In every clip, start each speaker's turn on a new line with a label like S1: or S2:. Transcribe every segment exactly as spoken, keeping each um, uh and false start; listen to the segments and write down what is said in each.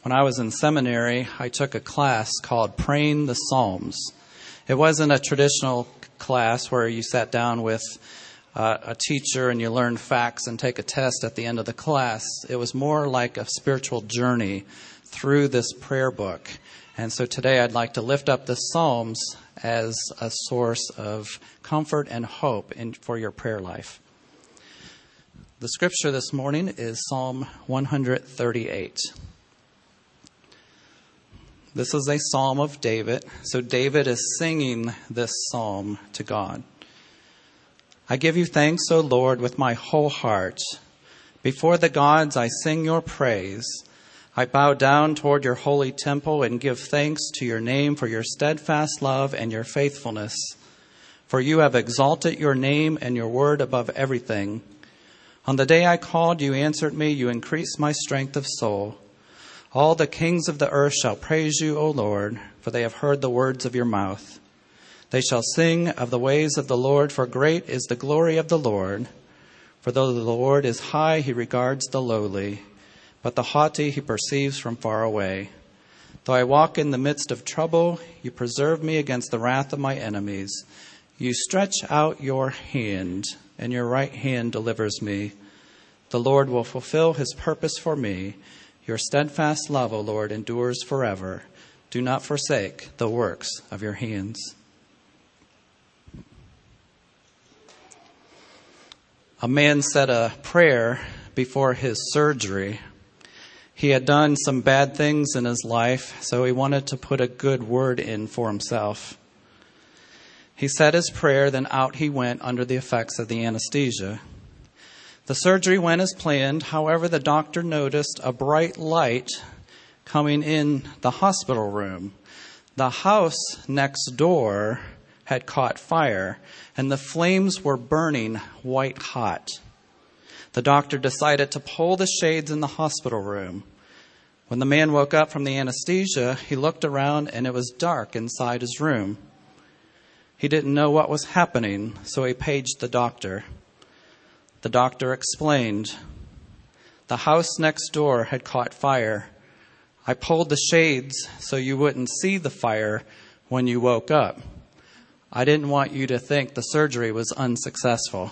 S1: When I was in seminary, I took a class called Praying the Psalms. It wasn't a traditional class where you sat down with uh, a teacher and you learned facts and take a test at the end of the class. It was more like a spiritual journey through this prayer book. And so today I'd like to lift up the Psalms as a source of comfort and hope in, for your prayer life. The scripture this morning is Psalm one thirty-eight. This is a psalm of David. So David is singing this psalm to God. I give you thanks, O Lord, with my whole heart. Before the gods I sing your praise. I bow down toward your holy temple and give thanks to your name for your steadfast love and your faithfulness. For you have exalted your name and your word above everything. On the day I called, you answered me. You increased my strength of soul. All the kings of the earth shall praise you, O Lord, for they have heard the words of your mouth. They shall sing of the ways of the Lord, for great is the glory of the Lord. For though the Lord is high, he regards the lowly, but the haughty he perceives from far away. Though I walk in the midst of trouble, you preserve me against the wrath of my enemies. You stretch out your hand, and your right hand delivers me. The Lord will fulfill his purpose for me. Your steadfast love, O Lord, endures forever. Do not forsake the works of your hands. A man said a prayer before his surgery. He had done some bad things in his life, so he wanted to put a good word in for himself. He said his prayer, then out he went under the effects of the anesthesia. The surgery went as planned. However, the doctor noticed a bright light coming in the hospital room. The house next door had caught fire, and the flames were burning white hot. The doctor decided to pull the shades in the hospital room. When the man woke up from the anesthesia, he looked around and it was dark inside his room. He didn't know what was happening, so he paged the doctor. The doctor explained, the house next door had caught fire. I pulled the shades so you wouldn't see the fire when you woke up. I didn't want you to think the surgery was unsuccessful.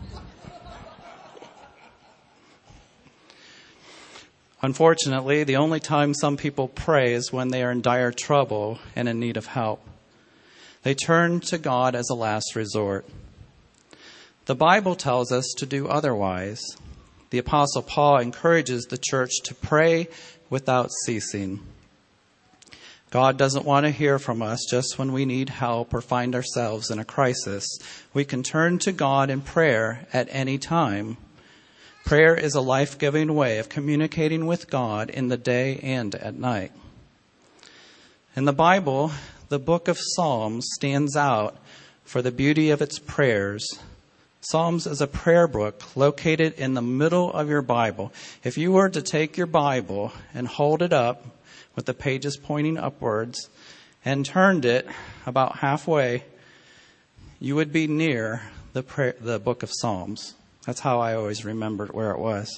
S1: Unfortunately, the only time some people pray is when they are in dire trouble and in need of help. They turn to God as a last resort. The Bible tells us to do otherwise. The Apostle Paul encourages the church to pray without ceasing. God doesn't want to hear from us just when we need help or find ourselves in a crisis. We can turn to God in prayer at any time. Prayer is a life-giving way of communicating with God in the day and at night. In the Bible, the book of Psalms stands out for the beauty of its prayers. Psalms is a prayer book located in the middle of your Bible. If you were to take your Bible and hold it up with the pages pointing upwards and turned it about halfway, you would be near the prayer, the book of Psalms. That's how I always remembered where it was.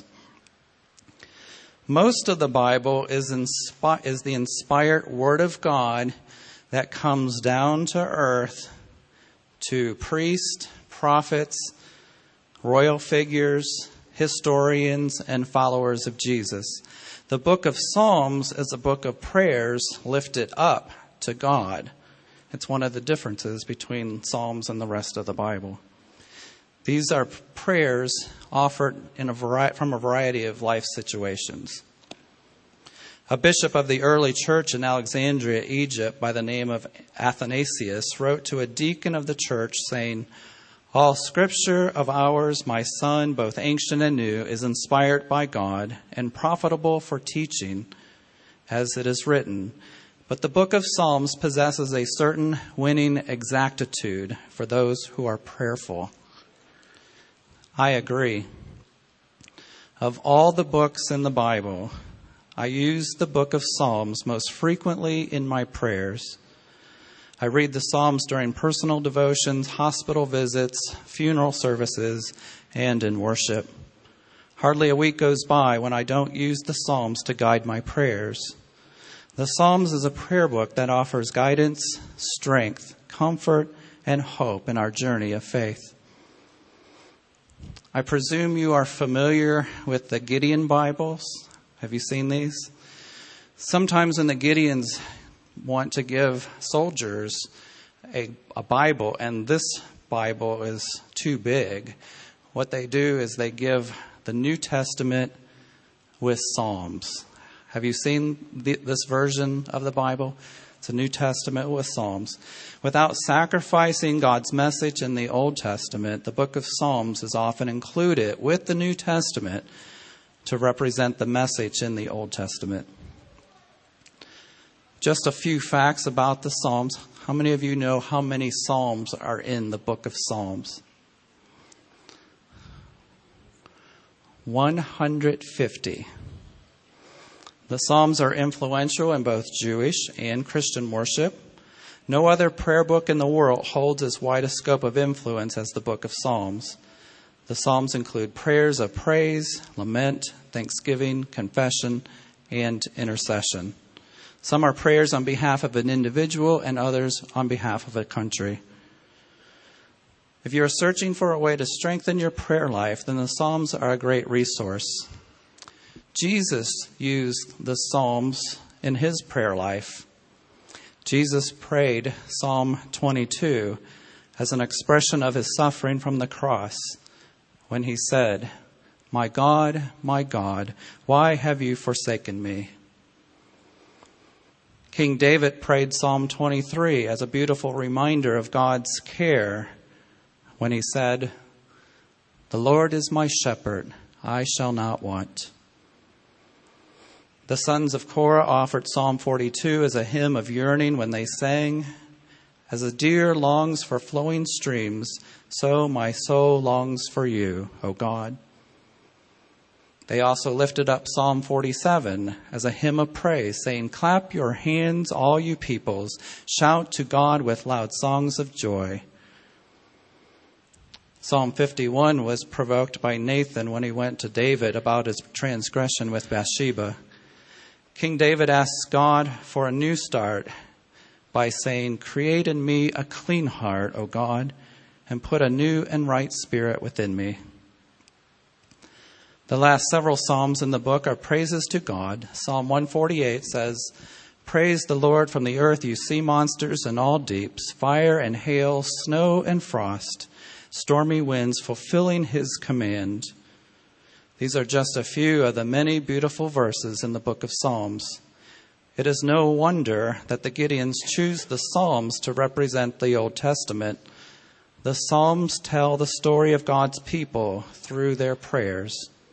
S1: Most of the Bible is, inspi- is the inspired Word of God that comes down to earth to priests, prophets, royal figures, historians, and followers of Jesus. The book of Psalms is a book of prayers lifted up to God. It's one of the differences between Psalms and the rest of the Bible. These are prayers offered in a variety, from a variety of life situations. A bishop of the early church in Alexandria, Egypt, by the name of Athanasius, wrote to a deacon of the church saying, all scripture of ours, my son, both ancient and new, is inspired by God and profitable for teaching, as it is written. But the book of Psalms possesses a certain winning exactitude for those who are prayerful. I agree. Of all the books in the Bible, I use the book of Psalms most frequently in my prayers. I read the Psalms during personal devotions, hospital visits, funeral services, and in worship. Hardly a week goes by when I don't use the Psalms to guide my prayers. The Psalms is a prayer book that offers guidance, strength, comfort, and hope in our journey of faith. I presume you are familiar with the Gideon Bibles. Have you seen these? Sometimes when the Gideons want to give soldiers a, a Bible, and this Bible is too big, what they do is they give the New Testament with Psalms. Have you seen the, this version of the Bible? It's a New Testament with Psalms. Without sacrificing God's message in the Old Testament, the book of Psalms is often included with the New Testament to represent the message in the Old Testament. Just a few facts about the Psalms. How many of you know how many Psalms are in the book of Psalms? one hundred fifty. The Psalms are influential in both Jewish and Christian worship. No other prayer book in the world holds as wide a scope of influence as the book of Psalms. The Psalms include prayers of praise, lament, thanksgiving, confession, and intercession. Some are prayers on behalf of an individual and others on behalf of a country. If you are searching for a way to strengthen your prayer life, then the Psalms are a great resource. Jesus used the Psalms in his prayer life. Jesus prayed Psalm twenty-two as an expression of his suffering from the cross when he said, "My God, my God, why have you forsaken me?" King David prayed Psalm twenty-three as a beautiful reminder of God's care when he said, "The Lord is my shepherd, I shall not want." The sons of Korah offered Psalm forty-two as a hymn of yearning when they sang, "As a deer longs for flowing streams, so my soul longs for you, O God." They also lifted up Psalm forty-seven as a hymn of praise, saying, "Clap your hands, all you peoples. Shout to God with loud songs of joy." Psalm fifty-one was provoked by Nathan when he went to David about his transgression with Bathsheba. King David asks God for a new start by saying, "Create in me a clean heart, O God, and put a new and right spirit within me." The last several Psalms in the book are praises to God. Psalm one forty-eight says, "Praise the Lord from the earth, you sea monsters and all deeps, fire and hail, snow and frost, stormy winds fulfilling his command." These are just a few of the many beautiful verses in the book of Psalms. It is no wonder that the Gideons choose the Psalms to represent the Old Testament. The Psalms tell the story of God's people through their prayers.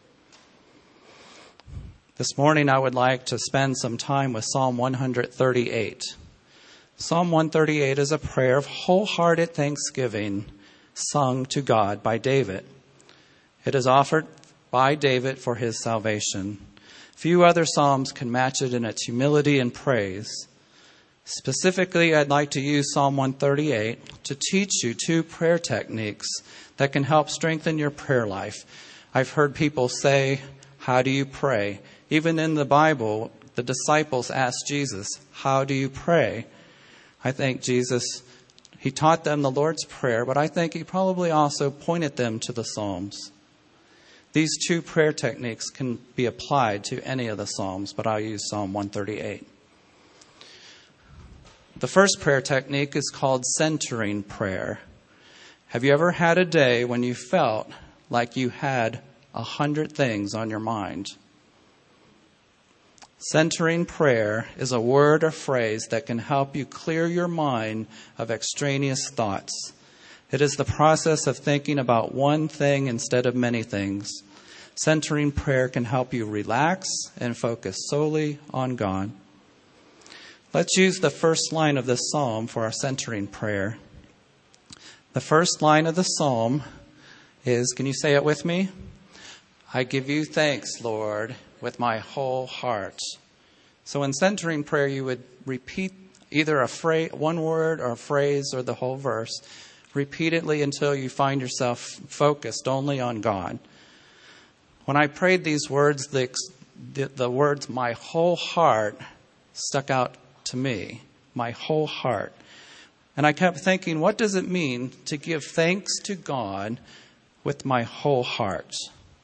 S1: This morning I would like to spend some time with Psalm one thirty-eight. Psalm one thirty-eight is a prayer of wholehearted thanksgiving sung to God by David. It is offered by David for his salvation. Few other psalms can match it in its humility and praise. Specifically, I'd like to use Psalm one thirty-eight to teach you two prayer techniques that can help strengthen your prayer life. I've heard people say, "How do you pray?" Even in the Bible, the disciples asked Jesus, "How do you pray?" I think Jesus, he taught them the Lord's Prayer, but I think he probably also pointed them to the Psalms. These two prayer techniques can be applied to any of the Psalms, but I'll use Psalm one thirty-eight. The first prayer technique is called centering prayer. Have you ever had a day when you felt like you had a hundred things on your mind? Centering prayer is a word or phrase that can help you clear your mind of extraneous thoughts. It is the process of thinking about one thing instead of many things. Centering prayer can help you relax and focus solely on God. Let's use the first line of this psalm for our centering prayer. The first line of the psalm is, can you say it with me? "I give you thanks, Lord, with my whole heart." So in centering prayer, you would repeat either a phrase, one word or a phrase or the whole verse repeatedly until you find yourself focused only on God. When I prayed these words, the, the, the words "my whole heart" stuck out to me, my whole heart. And I kept thinking, what does it mean to give thanks to God with my whole heart?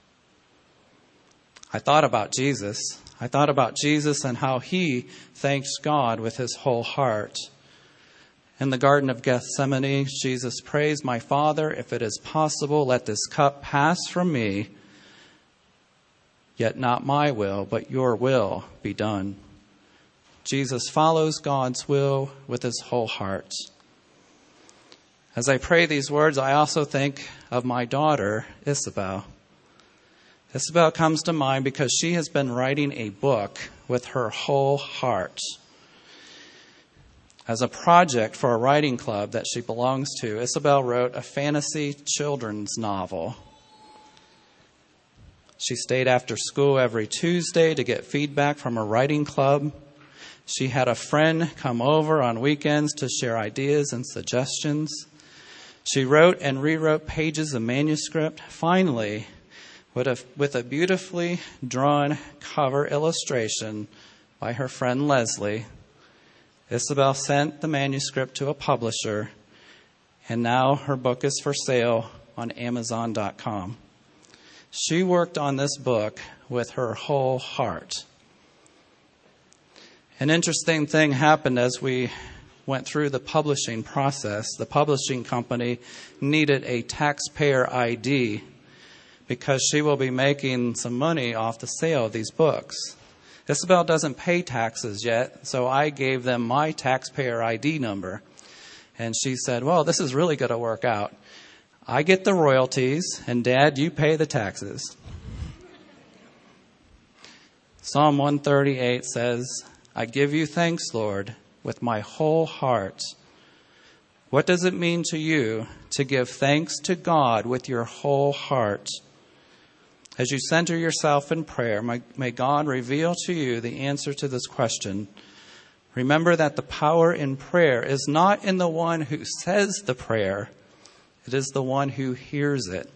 S1: I thought about Jesus. I thought about Jesus and how he thanks God with his whole heart. In the Garden of Gethsemane, Jesus prays, "My Father, if it is possible, let this cup pass from me. Yet not my will, but your will be done." Jesus follows God's will with his whole heart. As I pray these words, I also think of my daughter, Isabel. Isabel comes to mind because she has been writing a book with her whole heart. As a project for a writing club that she belongs to, Isabel wrote a fantasy children's novel. She stayed after school every Tuesday to get feedback from her writing club. She had a friend come over on weekends to share ideas and suggestions. She wrote and rewrote pages of manuscript. Finally, with a, with a beautifully drawn cover illustration by her friend Leslie, Isabel sent the manuscript to a publisher, and now her book is for sale on Amazon dot com. She worked on this book with her whole heart. An interesting thing happened as we went through the publishing process. The publishing company needed a taxpayer I D because she will be making some money off the sale of these books. Isabel doesn't pay taxes yet, so I gave them my taxpayer I D number. And she said, "Well, this is really going to work out. I get the royalties, and Dad, you pay the taxes." Psalm one thirty-eight says, "I give you thanks, Lord, with my whole heart." What does it mean to you to give thanks to God with your whole heart? As you center yourself in prayer, may, may God reveal to you the answer to this question. Remember that the power in prayer is not in the one who says the prayer. It is the one who hears it.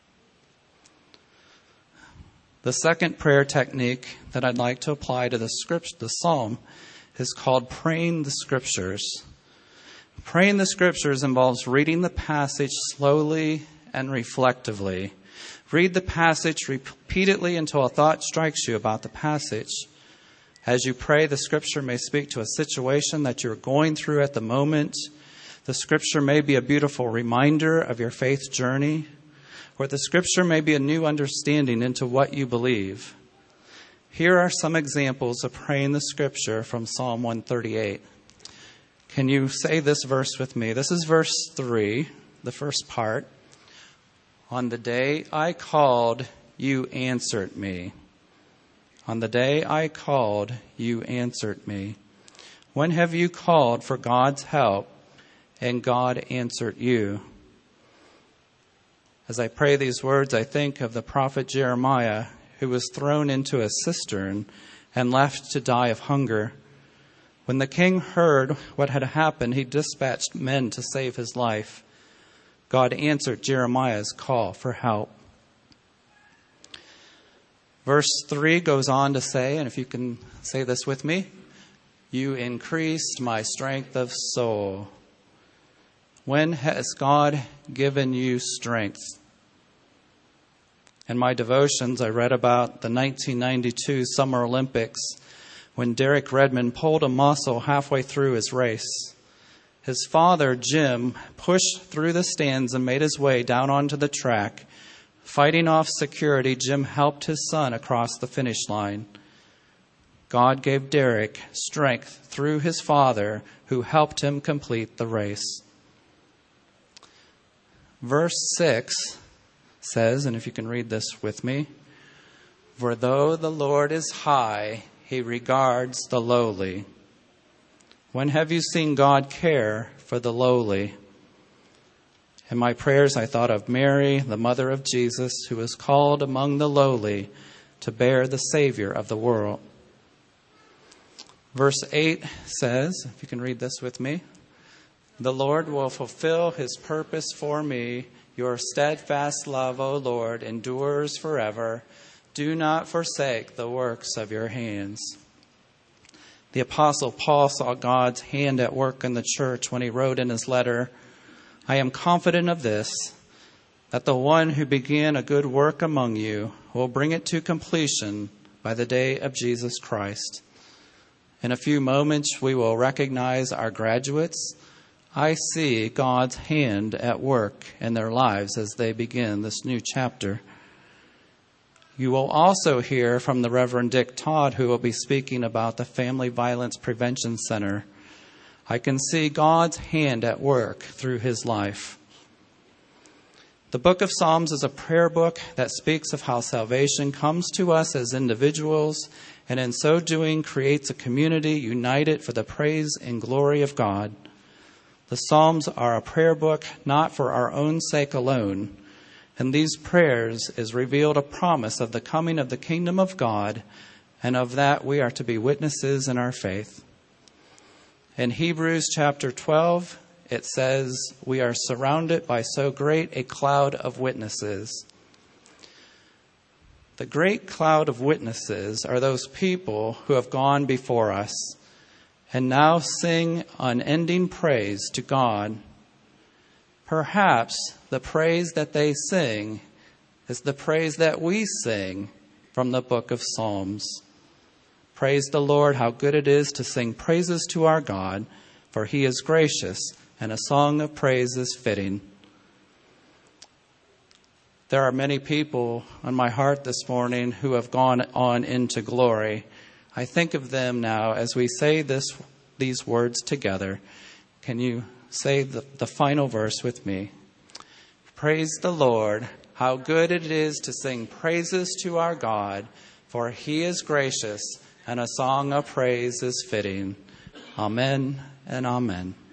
S1: The second prayer technique that I'd like to apply to the script, the psalm, is called praying the scriptures. Praying the scriptures involves reading the passage slowly and reflectively. Read the passage repeatedly until a thought strikes you about the passage. As you pray, the scripture may speak to a situation that you're going through at the moment. The scripture may be a beautiful reminder of your faith journey, or the scripture may be a new understanding into what you believe. Here are some examples of praying the scripture from Psalm one thirty-eight. Can you say this verse with me? This is verse three, the first part. "On the day I called, you answered me. On the day I called, you answered me. When have you called for God's help, and God answered you?" As I pray these words, I think of the prophet Jeremiah, who was thrown into a cistern and left to die of hunger. When the king heard what had happened, he dispatched men to save his life. God answered Jeremiah's call for help. Verse three goes on to say, and if you can say this with me, "You increased my strength of soul." When has God given you strength? In my devotions, I read about the nineteen ninety-two Summer Olympics when Derek Redmond pulled a muscle halfway through his race. His father, Jim, pushed through the stands and made his way down onto the track. Fighting off security, Jim helped his son across the finish line. God gave Derek strength through his father, who helped him complete the race. Verse six says, and if you can read this with me, "For though the Lord is high, he regards the lowly." When have you seen God care for the lowly? In my prayers, I thought of Mary, the mother of Jesus, who was called among the lowly to bear the Savior of the world. Verse eight says, if you can read this with me, "The Lord will fulfill his purpose for me. Your steadfast love, O Lord, endures forever. Do not forsake the works of your hands." The Apostle Paul saw God's hand at work in the church when he wrote in his letter, "I am confident of this, that the one who began a good work among you will bring it to completion by the day of Jesus Christ." In a few moments, we will recognize our graduates. I see God's hand at work in their lives as they begin this new chapter. You will also hear from the Reverend Dick Todd, who will be speaking about the Family Violence Prevention Center. I can see God's hand at work through his life. The book of Psalms is a prayer book that speaks of how salvation comes to us as individuals, and in so doing creates a community united for the praise and glory of God. The Psalms are a prayer book not for our own sake alone. In these prayers is revealed a promise of the coming of the kingdom of God, and of that we are to be witnesses in our faith. In Hebrews chapter twelve, it says, "We are surrounded by so great a cloud of witnesses." The great cloud of witnesses are those people who have gone before us and now sing unending praise to God. Perhaps the praise that they sing is the praise that we sing from the book of Psalms. Praise the Lord, how good it is to sing praises to our God, for he is gracious, and a song of praise is fitting. There are many people on my heart this morning who have gone on into glory. I think of them now as we say this, these words together. Can you say the, the final verse with me? Praise the Lord, how good it is to sing praises to our God, for he is gracious, and a song of praise is fitting. Amen and amen.